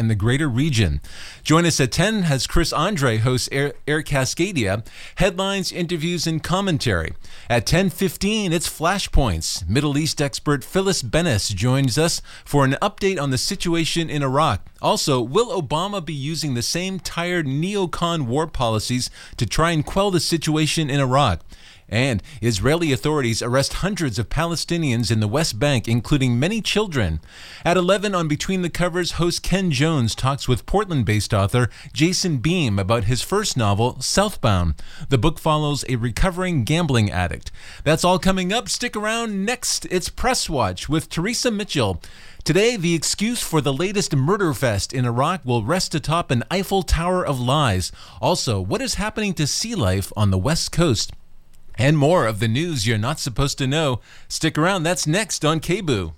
and the greater region. Join us at 10 as Chris Andre hosts Air Cascadia, headlines, interviews, and commentary. At 10:15, it's Flashpoints. Middle East expert Phyllis Bennis joins us for an update on the situation in Iraq. Also, will Obama be using the same tired neocon war policies to try and quell the situation in Iraq? And Israeli authorities arrest hundreds of Palestinians in the West Bank, including many children. At 11 on Between the Covers, host Ken Jones talks with Portland-based author Jason Beam about his first novel, Southbound. The book follows a recovering gambling addict. That's all coming up. Stick around. Next, it's Press Watch with Teresa Mitchell. Today, the excuse for the latest murder fest in Iraq will rest atop an Eiffel Tower of lies. Also, what is happening to sea life on the West Coast? And more of the news you're not supposed to know. Stick around, that's next on KBOO.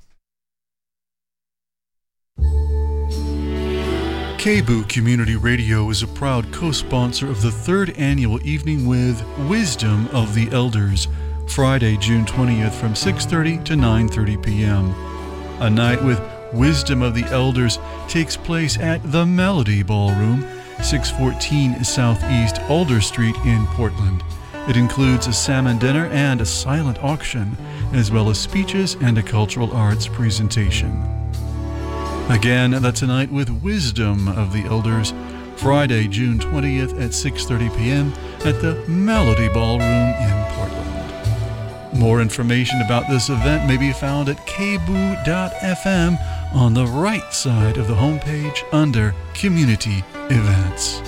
KBOO Community Radio is a proud co-sponsor of the third annual Evening with Wisdom of the Elders, Friday, June 20th from 6:30 to 9:30 p.m. A night with Wisdom of the Elders takes place at the Melody Ballroom, 614 Southeast Alder Street in Portland. It includes a salmon dinner and a silent auction, as well as speeches and a cultural arts presentation. Again, that's tonight with Wisdom of the Elders, Friday, June 20th at 6:30 p.m. at the Melody Ballroom in Portland. More information about this event may be found at kboo.fm on the right side of the homepage under Community Events.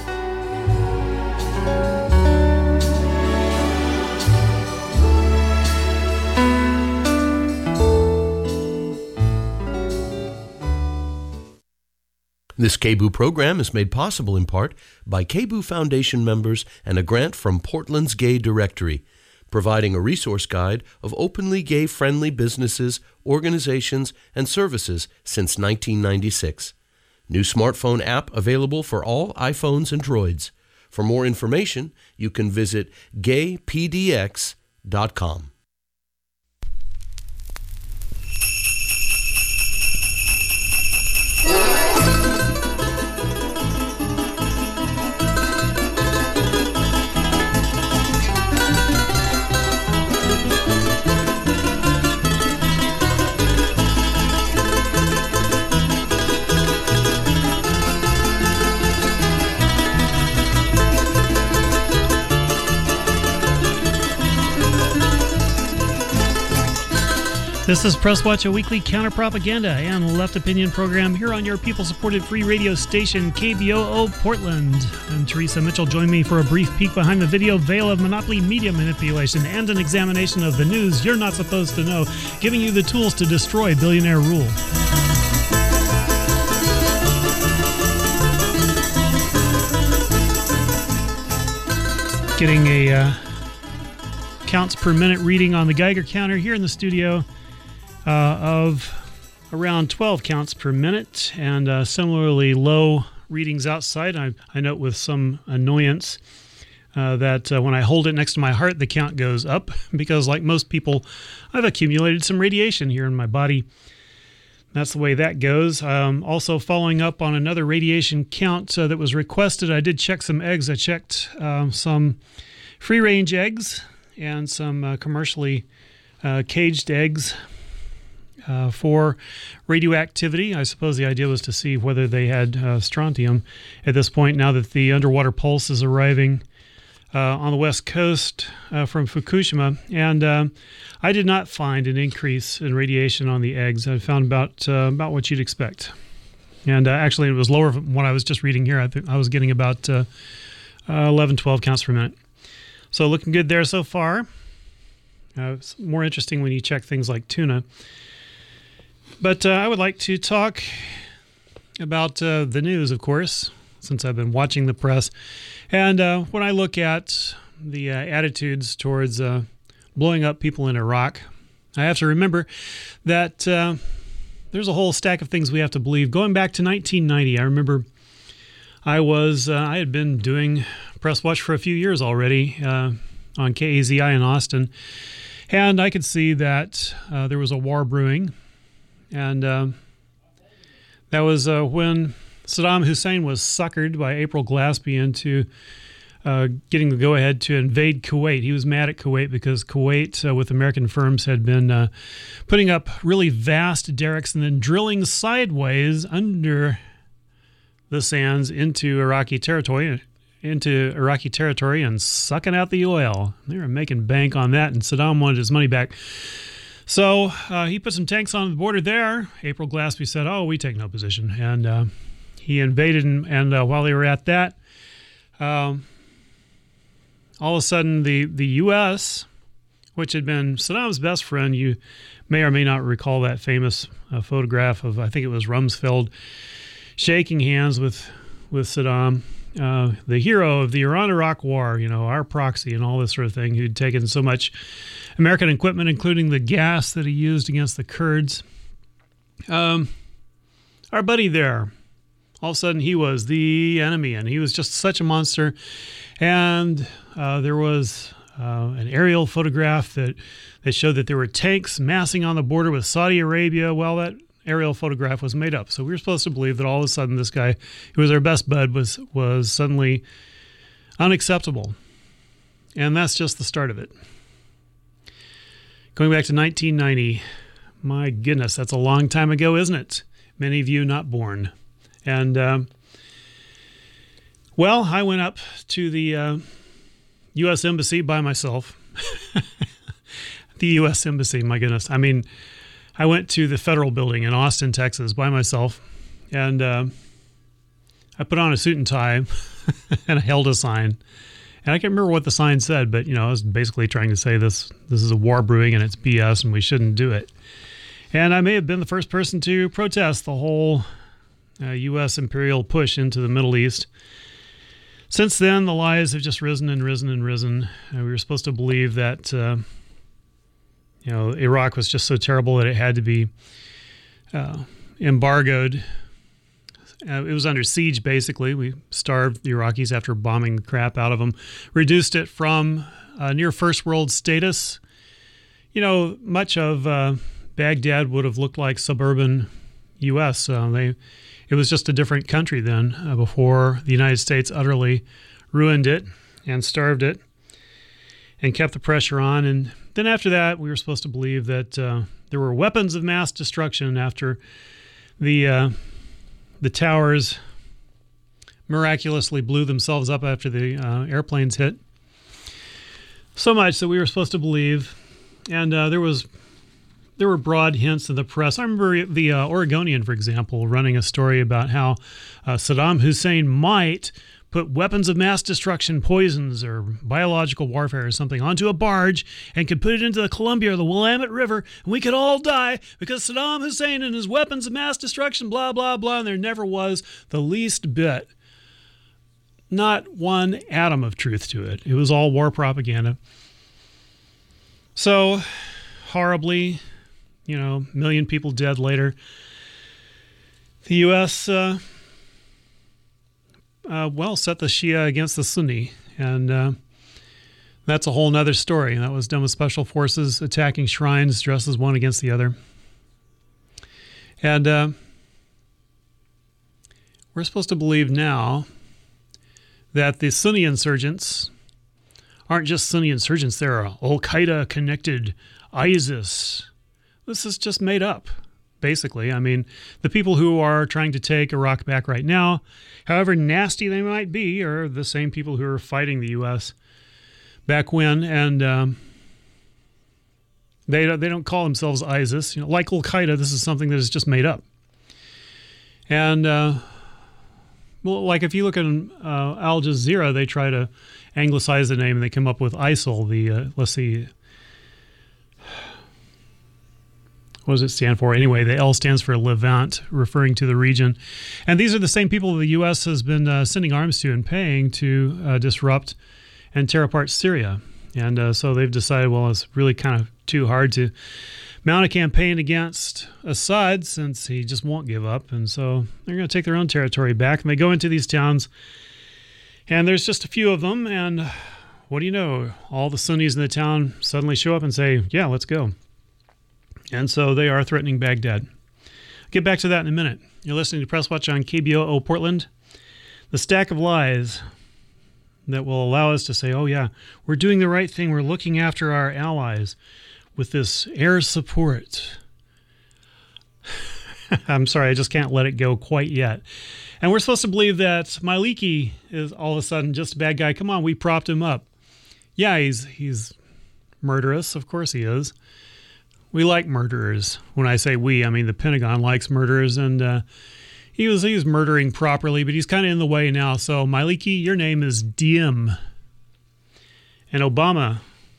This KBOO program is made possible in part by KBOO Foundation members and a grant from Portland's Gay Directory, providing a resource guide of openly gay-friendly businesses, organizations, and services since 1996. New smartphone app available for all iPhones and Droids. For more information, you can visit gaypdx.com. This is Press Watch, a weekly counter-propaganda and left opinion program here on your people-supported free radio station, KBOO Portland. I'm Teresa Mitchell. Join me for a brief peek behind the video veil of monopoly media manipulation and an examination of the news you're not supposed to know, giving you the tools to destroy billionaire rule. Getting a counts per minute reading on the Geiger counter here in the studio of around 12 counts per minute, and similarly low readings outside. I note with some annoyance that when I hold it next to my heart, the count goes up because, like most people, I've accumulated some radiation here in my body. That's the way that goes. Also, following up on another radiation count that was requested, I did check some eggs. I checked some free-range eggs and some commercially caged eggs for radioactivity. I suppose the idea was to see whether they had strontium at this point, now that the underwater pulse is arriving on the west coast from Fukushima. And I did not find an increase in radiation on the eggs. I found about what you'd expect. And actually, it was lower than what I was just reading here. I think I was getting about 11, 12 counts per minute. So looking good there so far. It's more interesting when you check things like tuna. But I would like to talk about the news, of course, since I've been watching the press. And when I look at the attitudes towards blowing up people in Iraq, I have to remember that there's a whole stack of things we have to believe. Going back to 1990, I remember I had been doing Press Watch for a few years already on KAZI in Austin. And I could see that there was a war brewing. And that was when Saddam Hussein was suckered by April Glaspie into getting the go-ahead to invade Kuwait. He was mad at Kuwait because Kuwait, with American firms, had been putting up really vast derricks and then drilling sideways under the sands into Iraqi territory and sucking out the oil. They were making bank on that, and Saddam wanted his money back. So he put some tanks on the border there. April Glaspie said, "Oh, we take no position," and he invaded. And while they were at that, all of a sudden, the U.S., which had been Saddam's best friend, you may or may not recall that famous photograph of, I think it was Rumsfeld, shaking hands with Saddam, the hero of the Iran-Iraq War, our proxy and all this sort of thing, who'd taken so much American equipment, including the gas that he used against the Kurds. Our buddy there, all of a sudden he was the enemy, and he was just such a monster. And there was an aerial photograph that showed that there were tanks massing on the border with Saudi Arabia. Well, that aerial photograph was made up. So we were supposed to believe that all of a sudden this guy, who was our best bud, was suddenly unacceptable. And that's just the start of it. Going back to 1990, my goodness, that's a long time ago, isn't it? Many of you not born. And, well, I went up to the U.S. Embassy by myself. The U.S. Embassy, my goodness. I mean, I went to the Federal Building in Austin, Texas by myself, and I put on a suit and tie, and I held a sign. And I can't remember what the sign said, but, I was basically trying to say this is a war brewing and it's BS and we shouldn't do it. And I may have been the first person to protest the whole U.S. imperial push into the Middle East. Since then, the lies have just risen and risen and risen. We were supposed to believe that, Iraq was just so terrible that it had to be embargoed. It was under siege, basically. We starved the Iraqis after bombing the crap out of them, reduced it from near first world status. Much of Baghdad would have looked like suburban U.S. It was just a different country then, before the United States utterly ruined it and starved it and kept the pressure on. And then after that, we were supposed to believe that there were weapons of mass destruction after the towers miraculously blew themselves up after the airplanes hit. So much that we were supposed to believe. And there were broad hints in the press. I remember the Oregonian, for example, running a story about how Saddam Hussein might put weapons of mass destruction, poisons, or biological warfare or something onto a barge and could put it into the Columbia or the Willamette River, and we could all die because Saddam Hussein and his weapons of mass destruction, blah, blah, blah, and there never was the least bit, not one atom of truth to it. It was all war propaganda. So, horribly, million people dead later, the U.S., set the Shia against the Sunni, and that's a whole nother story. That was done with special forces attacking shrines dressed as one against the other. And we're supposed to believe now that the Sunni insurgents aren't just Sunni insurgents. They're Al-Qaeda connected ISIS. This is just made up, basically. I mean, the people who are trying to take Iraq back right now, however nasty they might be, are the same people who are fighting the U.S. back when, and they don't call themselves ISIS. Like Al-Qaeda, this is something that is just made up. And, like if you look at Al Jazeera, they try to anglicize the name, and they come up with ISIL, let's see, what does it stand for? Anyway, the L stands for Levant, referring to the region. And these are the same people the U.S. has been sending arms to and paying to disrupt and tear apart Syria. And so they've decided, well, it's really kind of too hard to mount a campaign against Assad since he just won't give up. And so they're going to take their own territory back. And they go into these towns, and there's just a few of them. And what do you know? All the Sunnis in the town suddenly show up and say, yeah, let's go. And so they are threatening Baghdad. Get back to that in a minute. You're listening to Press Watch on KBOO Portland. The stack of lies that will allow us to say, oh yeah, we're doing the right thing. We're looking after our allies with this air support. I'm sorry, I just can't let it go quite yet. And we're supposed to believe that Maliki is all of a sudden just a bad guy. Come on, we propped him up. Yeah, he's murderous. Of course he is. We like murderers. When I say we, I mean the Pentagon likes murderers, and he was murdering properly, but he's kind of in the way now. So, Maliki, your name is Diem. And Obama,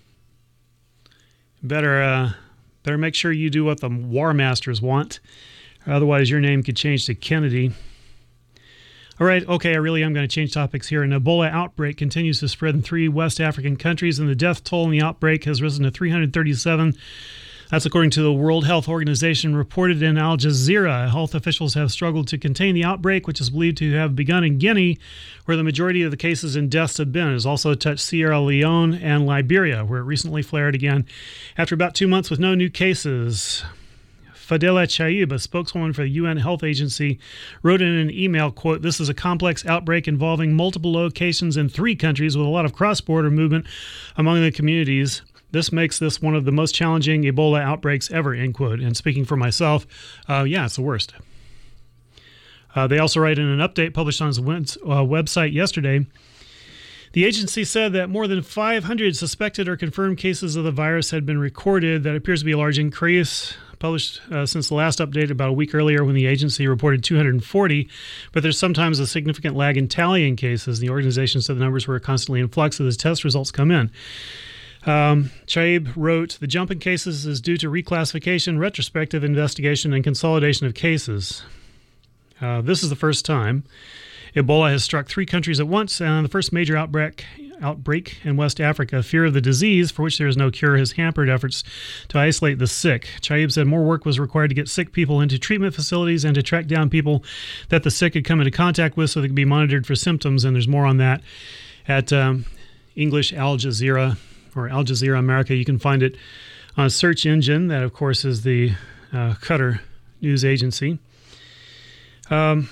better make sure you do what the war masters want. Otherwise, your name could change to Kennedy. All right, okay, I really am going to change topics here. An Ebola outbreak continues to spread in 3 West African countries, and the death toll in the outbreak has risen to 337. That's according to the World Health Organization, reported in Al Jazeera. Health officials have struggled to contain the outbreak, which is believed to have begun in Guinea, where the majority of the cases and deaths have been. It has also touched Sierra Leone and Liberia, where it recently flared again after about 2 months with no new cases. Fadela Chaib, a spokeswoman for the UN Health Agency, wrote in an email, quote, "This is a complex outbreak involving multiple locations in 3 countries with a lot of cross-border movement among the communities. This makes this one of the most challenging Ebola outbreaks ever," end quote. And speaking for myself, yeah, it's the worst. They also write in an update published on its website yesterday, the agency said that more than 500 suspected or confirmed cases of the virus had been recorded. That appears to be a large increase, published since the last update about a week earlier when the agency reported 240, but there's sometimes a significant lag in tallying cases. The organization said the numbers were constantly in flux as the test results come in. Chaib wrote, "The jump in cases is due to reclassification, retrospective investigation, and consolidation of cases. This is the first time Ebola has struck 3 countries at once, and the first major outbreak in West Africa. Fear of the disease, for which there is no cure, has hampered efforts to isolate the sick." Chaib said more work was required to get sick people into treatment facilities and to track down people that the sick had come into contact with so they could be monitored for symptoms, and there's more on that at English Al Jazeera, or Al Jazeera America. You can find it on a search engine. That, of course, is the Qatar news agency. The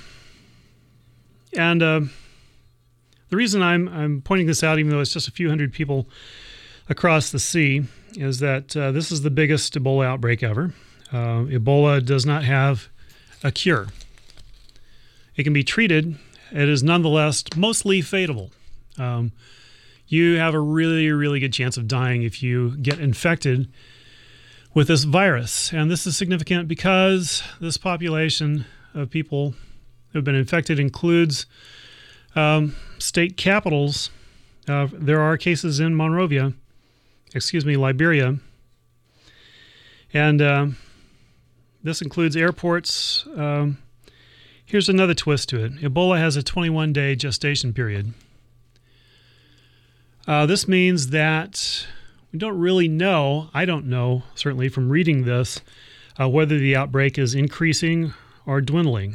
reason I'm pointing this out, even though it's just a few hundred people across the sea, is that this is the biggest Ebola outbreak ever. Ebola does not have a cure. It can be treated. It is nonetheless mostly fatal. You have a really, really good chance of dying if you get infected with this virus. And this is significant because this population of people who have been infected includes state capitals. There are cases in Liberia. And this includes airports. Here's another twist to it. Ebola has a 21-day gestation period. This means that we don't really know, I don't know, certainly from reading this, whether the outbreak is increasing or dwindling.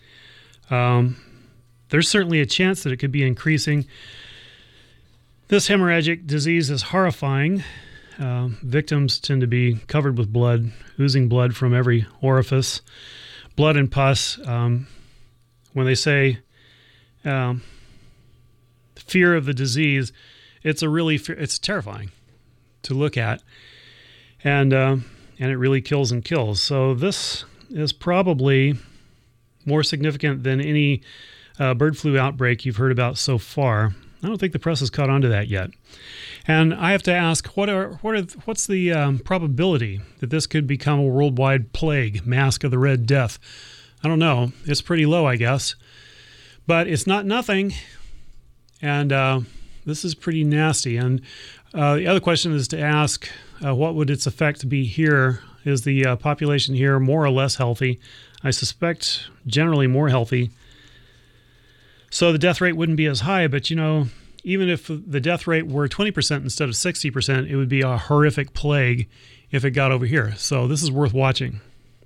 There's certainly a chance that it could be increasing. This hemorrhagic disease is horrifying. Victims tend to be covered with blood, oozing blood from every orifice, blood and pus. When they say fear of the disease, it's terrifying to look at, and it really kills and kills. So this is probably more significant than any bird flu outbreak you've heard about so far. I don't think the press has caught on to that yet. And I have to ask, what's the probability that this could become a worldwide plague, Mask of the Red Death? I don't know. It's pretty low, I guess. But it's not nothing. And this is pretty nasty. And the other question is to ask, what would its effect be here? Is the population here more or less healthy? I suspect generally more healthy. So the death rate wouldn't be as high, but even if the death rate were 20% instead of 60%, it would be a horrific plague if it got over here. So this is worth watching.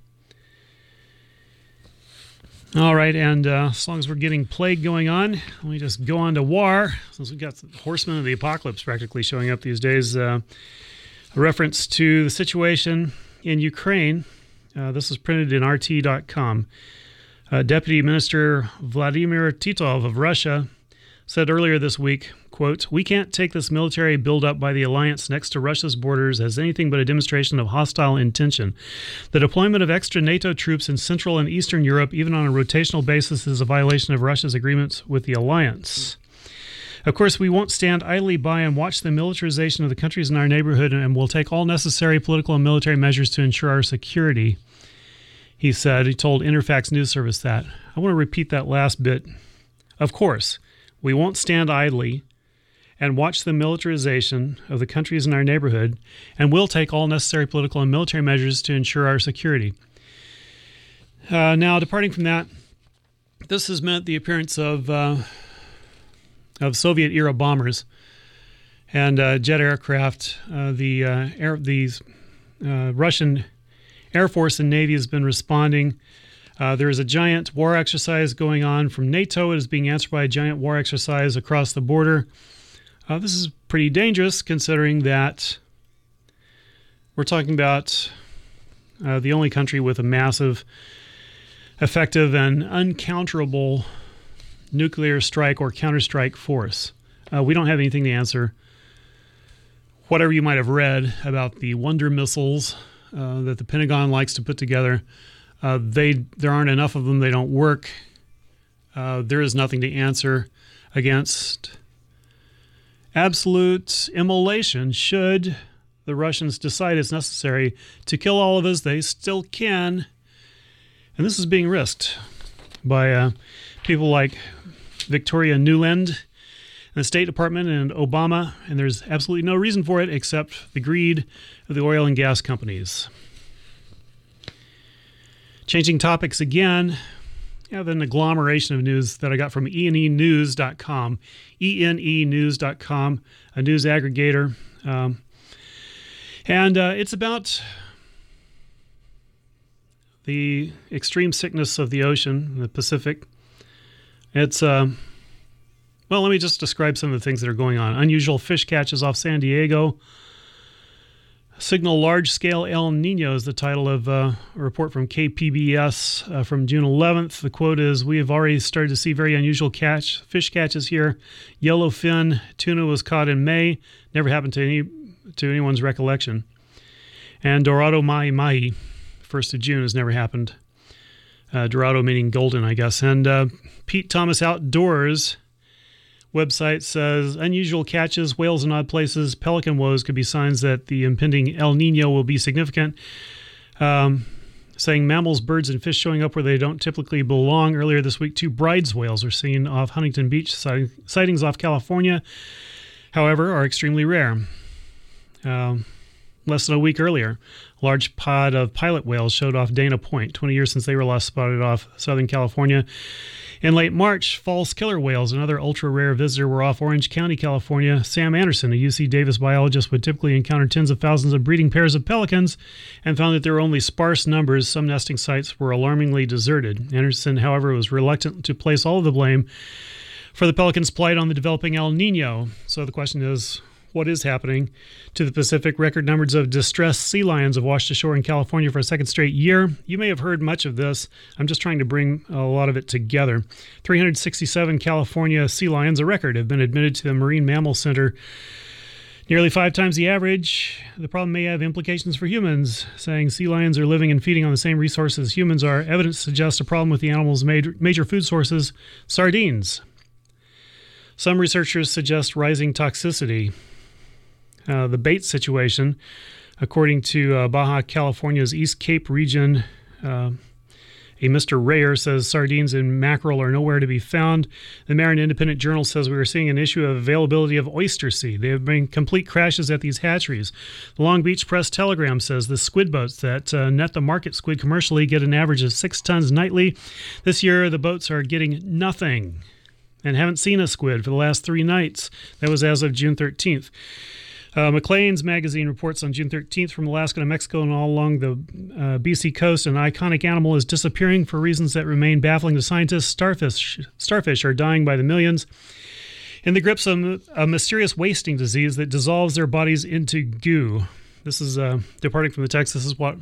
All right, and as long as we're getting plague going on, let me just go on to war, since we've got the horsemen of the apocalypse practically showing up these days. A reference to the situation in Ukraine This is printed in RT.com. Deputy Minister Vladimir Titov of Russia said earlier this week, quote, "We can't take this military buildup by the alliance next to Russia's borders as anything but a demonstration of hostile intention. The deployment of extra NATO troops in Central and Eastern Europe, even on a rotational basis, is a violation of Russia's agreements with the alliance. Of course, we won't stand idly by and watch the militarization of the countries in our neighborhood, and will take all necessary political and military measures to ensure our security," he said. He told Interfax News Service that. I want to repeat that last bit. Of course, we won't stand idly and watch the militarization of the countries in our neighborhood, and will take all necessary political and military measures to ensure our security. Now, departing from that, this has meant the appearance of Soviet-era bombers and jet aircraft. The Russian Air Force and Navy has been responding. There is a giant war exercise going on from NATO. It is being answered by a giant war exercise across the border. This is pretty dangerous, considering that we're talking about the only country with a massive, effective, and uncounterable nuclear strike or counterstrike force. We don't have anything to answer. Whatever you might have read about the Wonder missiles that the Pentagon likes to put together, there aren't enough of them. They don't work. There is nothing to answer against absolute immolation. Should the Russians decide it's necessary to kill all of us, they still can. And this is being risked by people like Victoria Nuland and the State Department and Obama, and there's absolutely no reason for it except the greed of the oil and gas companies. Changing topics again, I have an agglomeration of news that I got from enenews.com, enenews.com, a news aggregator. And it's about the extreme sickness of the ocean, the Pacific. It's, well, let me just describe some of the things that are going on. Unusual fish catches off San Diego. Signal large-scale El Nino is the title of a report from KPBS from June 11th. The quote is, "We have already started to see very unusual fish catches here. Yellowfin tuna was caught in May. Never happened to anyone's recollection. And Dorado Mahi-Mahi, 1st of June, has never happened. Dorado meaning golden, I guess. And Pete Thomas Outdoors website says, unusual catches, whales in odd places, pelican woes could be signs that the impending El Nino will be significant. Saying mammals, birds, and fish showing up where they don't typically belong. Earlier this week, 2 bride's whales were seen off Huntington Beach. Sightings off California, however, are extremely rare. Less than a week earlier, a large pod of pilot whales showed off Dana Point, 20 years since they were last spotted off Southern California. In late March, false killer whales, another ultra-rare visitor, were off Orange County, California. Sam Anderson, a UC Davis biologist, would typically encounter tens of thousands of breeding pairs of pelicans and found that there were only sparse numbers. Some nesting sites were alarmingly deserted. Anderson, however, was reluctant to place all of the blame for the pelicans' plight on the developing El Nino. So the question is, what is happening to the Pacific? Record numbers of distressed sea lions have washed ashore in California for a second straight year. You may have heard much of this. I'm just trying to bring a lot of it together. 367 California sea lions, a record, have been admitted to the Marine Mammal Center, nearly 5 times the average. The problem may have implications for humans. Saying sea lions are living and feeding on the same resources humans are, evidence suggests a problem with the animal's major food sources, sardines. Some researchers suggest rising toxicity. The bait situation, according to Baja California's East Cape region, a Mr. Rayer says sardines and mackerel are nowhere to be found. The Marin Independent Journal says we are seeing an issue of availability of oyster seed. They have been complete crashes at these hatcheries. The Long Beach Press-Telegram says the squid boats that net the market squid commercially get an average of 6 tons nightly. This year, the boats are getting nothing and haven't seen a squid for the last 3 nights. That was as of June 13th. Maclean's magazine reports on June 13th from Alaska to Mexico and all along the BC coast, an iconic animal is disappearing for reasons that remain baffling to scientists. Starfish are dying by the millions in the grips of a mysterious wasting disease that dissolves their bodies into goo. This is departing from the text. This is what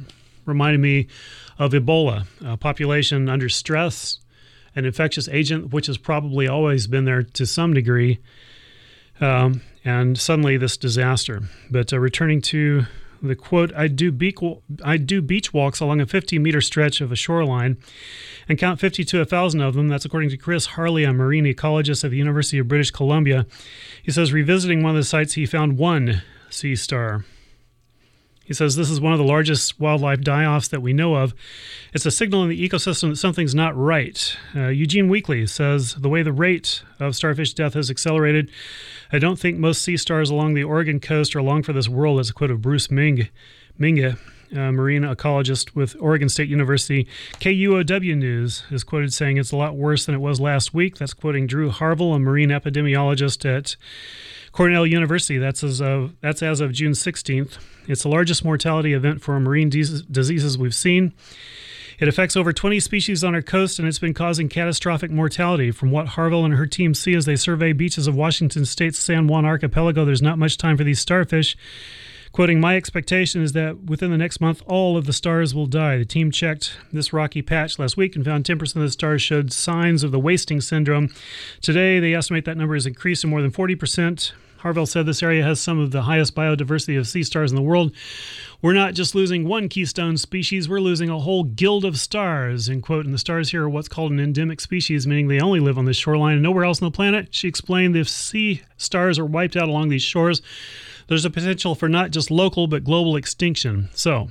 reminded me of Ebola, a population under stress, an infectious agent, which has probably always been there to some degree, and suddenly this disaster. But returning to the quote, I do beach walks along a 50-meter stretch of a shoreline and count 50 to 1,000 of them. That's according to Chris Harley, a marine ecologist at the University of British Columbia. He says, revisiting one of the sites, he found one sea star. He says, this is one of the largest wildlife die-offs that we know of. It's a signal in the ecosystem that something's not right. Eugene Weekly says, the way the rate of starfish death has accelerated, I don't think most sea stars along the Oregon coast are long for this world. That's a quote of Bruce Minge, marine ecologist with Oregon State University. KUOW News is quoted saying it's a lot worse than it was last week. That's quoting Drew Harville, a marine epidemiologist at Cornell University. That's as of June 16th. It's the largest mortality event for marine diseases we've seen. It affects over 20 species on our coast, and it's been causing catastrophic mortality. From what Harville and her team see as they survey beaches of Washington State's San Juan Archipelago, there's not much time for these starfish. Quoting, my expectation is that within the next month, all of the stars will die. The team checked this rocky patch last week and found 10% of the stars showed signs of the wasting syndrome. Today, they estimate that number has increased to more than 40%. Harville said this area has some of the highest biodiversity of sea stars in the world. We're not just losing one keystone species, we're losing a whole guild of stars, end quote. And the stars here are what's called an endemic species, meaning they only live on this shoreline and nowhere else on the planet. She explained if sea stars are wiped out along these shores, there's a potential for not just local but global extinction. So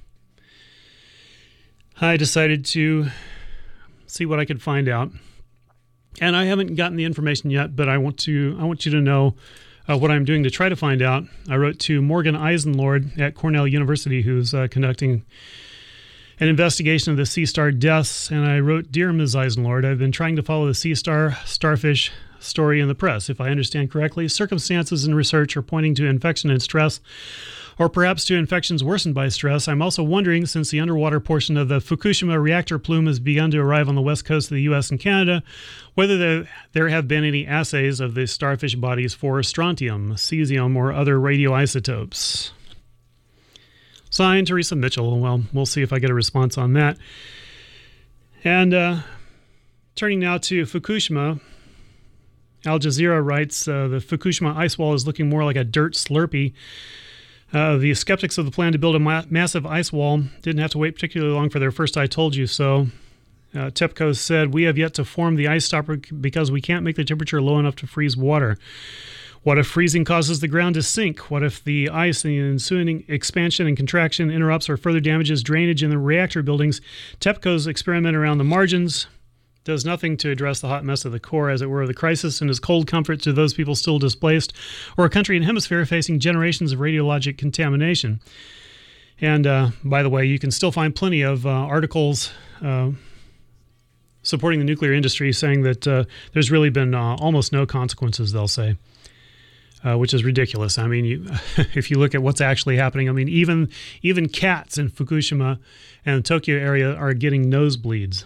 I decided to see what I could find out. And I haven't gotten the information yet, but I want you to know what I'm doing to try to find out. I wrote to Morgan Eisenlord at Cornell University, who's conducting an investigation of the sea star deaths, and I wrote, Dear Ms. Eisenlord, I've been trying to follow the sea star starfish story in the press. If I understand correctly, circumstances and research are pointing to infection and stress, or perhaps to infections worsened by stress. I'm also wondering, since the underwater portion of the Fukushima reactor plume has begun to arrive on the west coast of the U.S. and Canada, whether there have been any assays of the starfish bodies for strontium, cesium, or other radioisotopes. Signed, Teresa Mitchell. Well, we'll see if I get a response on that. And turning now to Fukushima, Al Jazeera writes, the Fukushima ice wall is looking more like a dirt Slurpee. The skeptics of the plan to build a massive ice wall didn't have to wait particularly long for their first I told you so. TEPCO said, we have yet to form the ice stopper because we can't make the temperature low enough to freeze water. What if freezing causes the ground to sink? What if the ice and the ensuing expansion and contraction interrupts or further damages drainage in the reactor buildings? TEPCO's experiment around the margins does nothing to address the hot mess of the core, as it were, of the crisis, and is cold comfort to those people still displaced, or a country and hemisphere facing generations of radiologic contamination. And by the way, you can still find plenty of articles supporting the nuclear industry saying that there's really been almost no consequences, they'll say, which is ridiculous. I mean, if you look at what's actually happening, I mean, even cats in Fukushima and the Tokyo area are getting nosebleeds.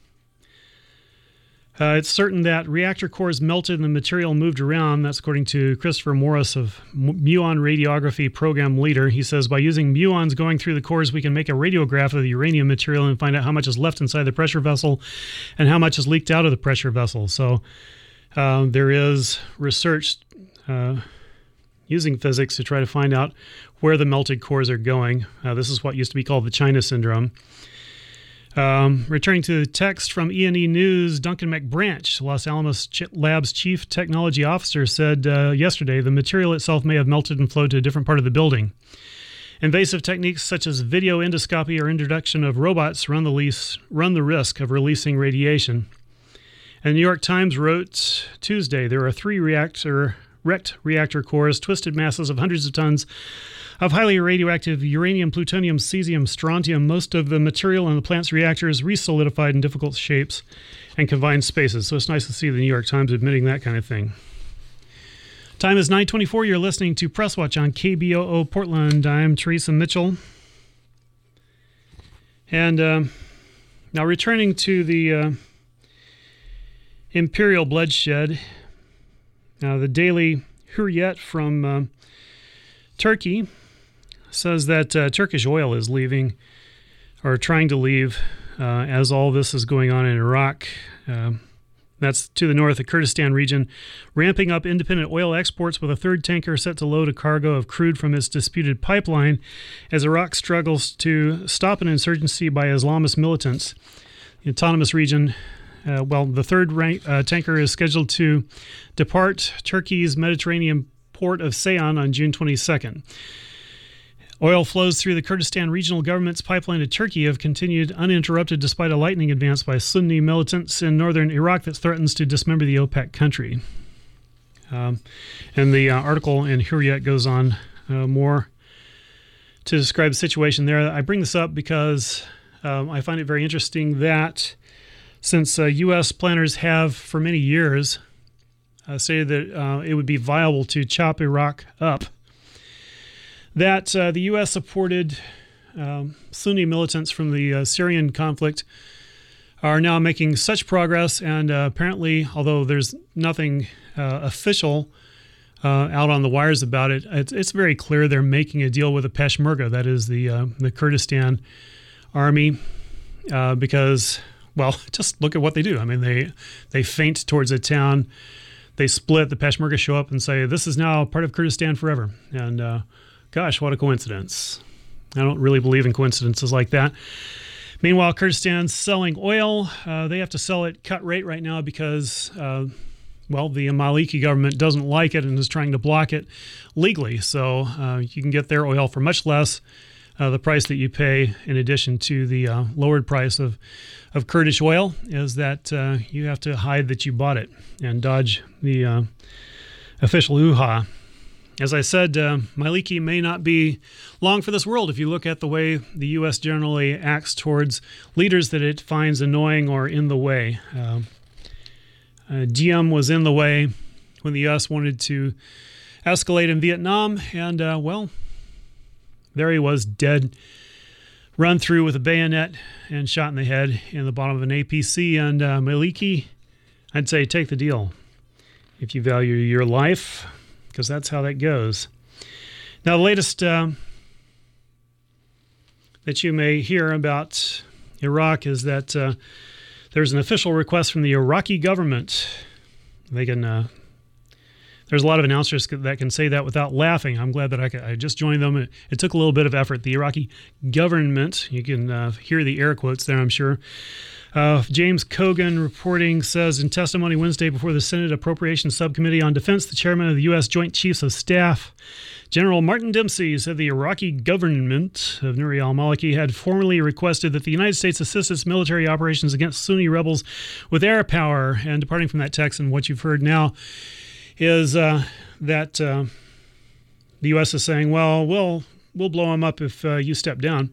It's certain that reactor cores melted and the material moved around. That's according to Christopher Morris of Muon Radiography Program Leader. He says, by using muons going through the cores, we can make a radiograph of the uranium material and find out how much is left inside the pressure vessel and how much is leaked out of the pressure vessel. So there is research using physics to try to find out where the melted cores are going. This is what used to be called the China syndrome. Returning to the text from E&E News, Duncan McBranch, Los Alamos Labs Chief Technology Officer, said yesterday the material itself may have melted and flowed to a different part of the building. Invasive techniques such as video endoscopy or introduction of robots run the risk of releasing radiation. And the New York Times wrote Tuesday, there are 3 wrecked reactor cores, twisted masses of hundreds of tons of highly radioactive uranium, plutonium, cesium, strontium. Most of the material in the plant's reactors re-solidified in difficult shapes and confined spaces. So it's nice to see the New York Times admitting that kind of thing. Time is 9:24. You're listening to Press Watch on KBOO Portland. I'm Teresa Mitchell. And now returning to the imperial bloodshed, the Daily Hurriyet from Turkey says that Turkish oil is leaving are trying to leave as all this is going on in Iraq. That's to the north, the Kurdistan region, ramping up independent oil exports with a third tanker set to load a cargo of crude from its disputed pipeline as Iraq struggles to stop an insurgency by Islamist militants. The autonomous region, the third tanker is scheduled to depart Turkey's Mediterranean port of Seyhan on June 22nd. Oil flows through the Kurdistan regional government's pipeline to Turkey have continued uninterrupted despite a lightning advance by Sunni militants in northern Iraq that threatens to dismember the OPEC country. And the article in Hurriyet goes on more to describe the situation there. I bring this up because I find it very interesting that since U.S. planners have for many years stated that it would be viable to chop Iraq up, that the U.S. supported Sunni militants from the Syrian conflict are now making such progress, and apparently, although there's nothing official out on the wires about it, it's very clear they're making a deal with the Peshmerga, that is the Kurdistan army, because, well, just look at what they do. I mean, they feint towards a town, they split, the Peshmerga show up and say, this is now part of Kurdistan forever, and gosh, what a coincidence. I don't really believe in coincidences like that. Meanwhile, Kurdistan's selling oil. They have to sell at cut rate right now because, the Maliki government doesn't like it and is trying to block it legally. So you can get their oil for much less the price that you pay in addition to the lowered price of Kurdish oil is that you have to hide that you bought it and dodge the official hoo-ha. As I said, Maliki may not be long for this world if you look at the way the U.S. generally acts towards leaders that it finds annoying or in the way. Diem was in the way when the U.S. wanted to escalate in Vietnam, and, there he was, dead, run through with a bayonet and shot in the head in the bottom of an APC. And Maliki, I'd say take the deal if you value your life, because that's how that goes. Now, the latest that you may hear about Iraq is that there's an official request from the Iraqi government. They can. There's a lot of announcers that can say that without laughing. I'm glad that I just joined them. It took a little bit of effort. The Iraqi government, you can hear the air quotes there, I'm sure. James Cogan reporting says in testimony Wednesday before the Senate Appropriations Subcommittee on Defense, the chairman of the U.S. Joint Chiefs of Staff, General Martin Dempsey, said the Iraqi government of Nouri al-Maliki had formally requested that the United States assist its military operations against Sunni rebels with air power. And departing from that text and what you've heard now is that the U.S. is saying, well, we'll blow them up if you step down.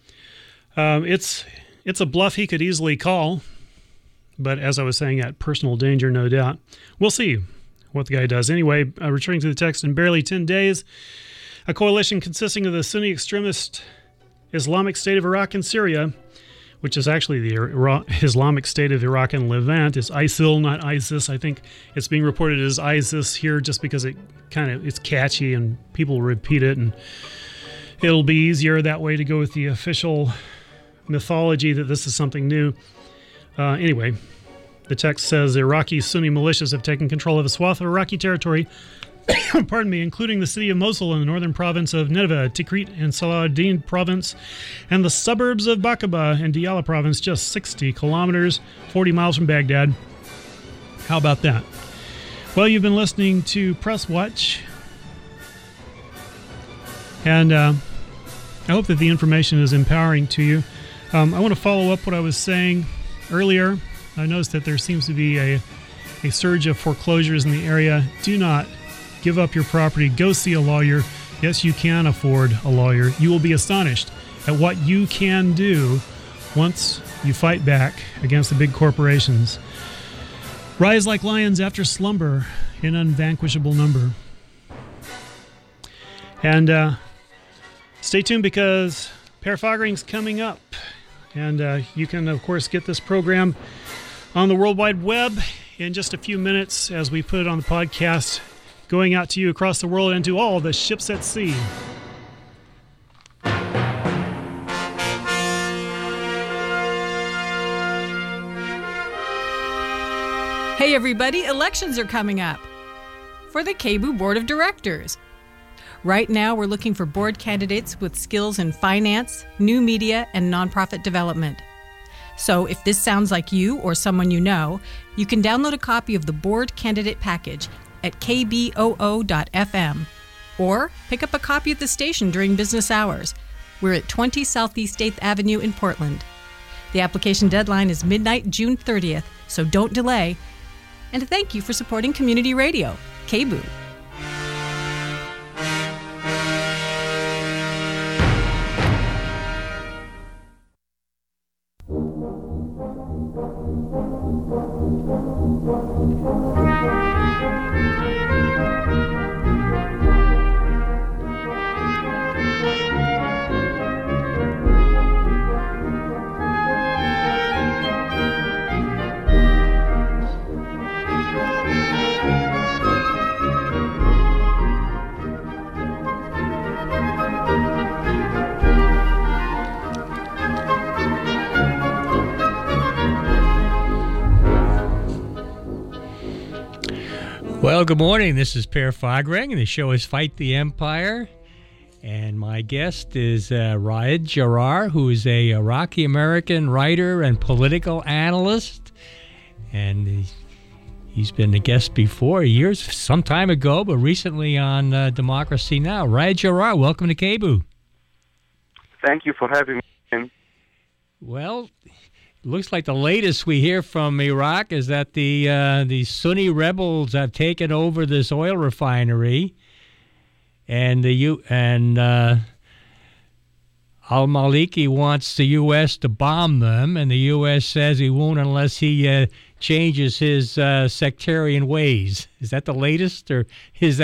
It's a bluff he could easily call, but as I was saying, at personal danger, no doubt. We'll see what the guy does. Anyway, returning to the text, in barely 10 days, a coalition consisting of the Sunni extremist Islamic State of Iraq and Syria, which is actually the Islamic State of Iraq and Levant, is ISIL, not ISIS. I think it's being reported as ISIS here just because it's catchy and people repeat it, and it'll be easier that way to go with the official mythology that this is something new. Anyway, the text says Iraqi Sunni militias have taken control of a swath of Iraqi territory, including the city of Mosul in the northern province of Nineveh, Tikrit and Salahuddin province, and the suburbs of Baqaba and Diyala province, just 60 kilometers, 40 miles from Baghdad. How about that? Well, you've been listening to Press Watch, and I hope that the information is empowering to you. I want to follow up what I was saying earlier. I noticed that there seems to be a surge of foreclosures in the area. Do not give up your property. Go see a lawyer. Yes, you can afford a lawyer. You will be astonished at what you can do once you fight back against the big corporations. Rise like lions after slumber in unvanquishable number. And stay tuned because Per Foggering's coming up. And you can, of course, get this program on the World Wide Web in just a few minutes as we put it on the podcast, going out to you across the world and to all the ships at sea. Hey everybody, elections are coming up for the KBOO Board of Directors. Right now, we're looking for board candidates with skills in finance, new media, and nonprofit development. So if this sounds like you or someone you know, you can download a copy of the board candidate package at kboo.fm or pick up a copy at the station during business hours. We're at 20 Southeast 8th Avenue in Portland. The application deadline is midnight, June 30th, so don't delay. And thank you for supporting community radio, KBOO. Well, good morning. This is Per Fagreng, and the show is Fight the Empire. And my guest is Raed Jarrar, who is a Iraqi-American writer and political analyst. And he's been a guest before, some time ago, but recently on Democracy Now! Raed Jarrar, welcome to KBOO. Thank you for having me. Well, looks like the latest we hear from Iraq is that the Sunni rebels have taken over this oil refinery, and al-Maliki wants the U.S. to bomb them, and the U.S. says he won't unless he changes his sectarian ways. Is that the latest, or is